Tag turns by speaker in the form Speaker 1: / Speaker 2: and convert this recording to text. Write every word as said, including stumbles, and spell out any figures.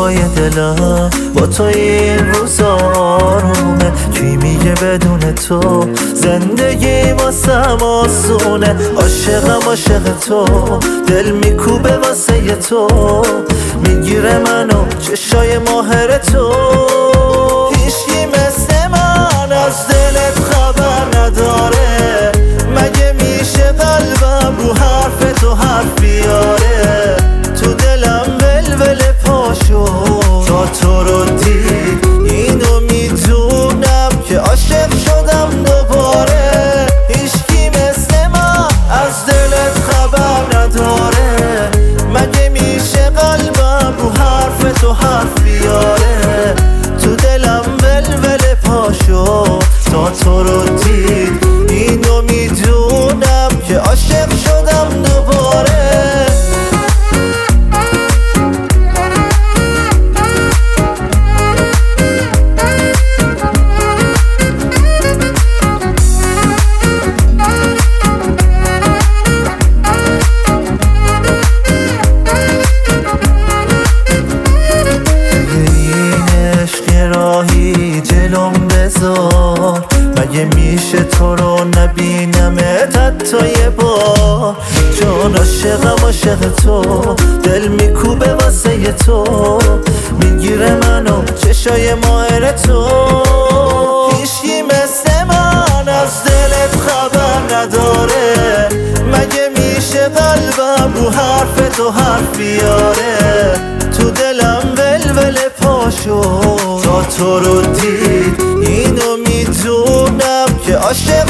Speaker 1: های دلم با تو این روزا آرومه. کی میگه بدون تو زندگی واسم آسونه؟ عاشقم عاشق تو، دل میکوبه واسه تو، میگیره منو چشای ماهر تو. هیچکی مثل من از دلت خبر نداره، مگه میشه قلبم رو حرف تو حرف بیاره؟ تو دلم ولول پاشو تا تو رو دید، اینو میدونم که عاشق شدم دوباره. هیچکی مثل من از دلت خبر نداره، مگه میشه قلبم رو حرف تو حرف بیاره؟ تو دلم ولول پاشو تا تو رو دید، اینو میدونم که عاشق شدم دوباره. جلوم بذار، مگه میشه تو رو نبینمت حتی یه بار؟ جان عاشقم عاشق تو، دل میکوبه واسه تو، میگیره منو چشای ماهر تو. هیچکی مثل من از دلت خبر نداره، مگه میشه قلبم رو حرف تو حرف بیاره؟ تو دلم ولول پاشو تا تو رو دید، اینو میدونم که عاشق